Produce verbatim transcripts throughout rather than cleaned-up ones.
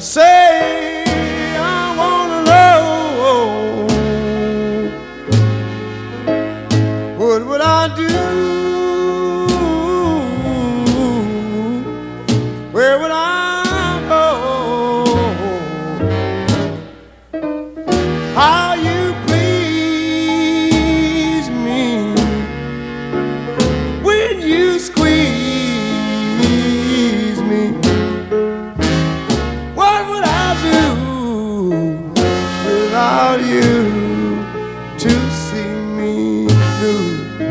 Say I wanna know, what would I do? Where would I go? How you please me when you squeeze me. What would I do without you to see me through?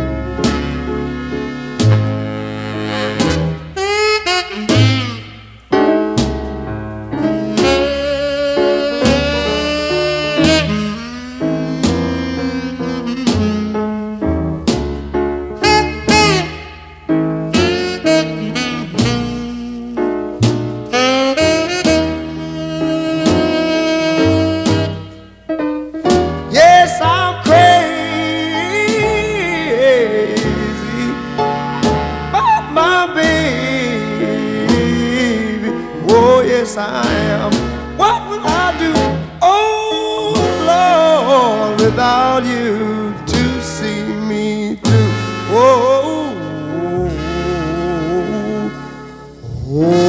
Yes, I'm crazy about my baby. Oh, yes, I am. What would I do, oh Lord, without you to see me through? Oh, oh, oh.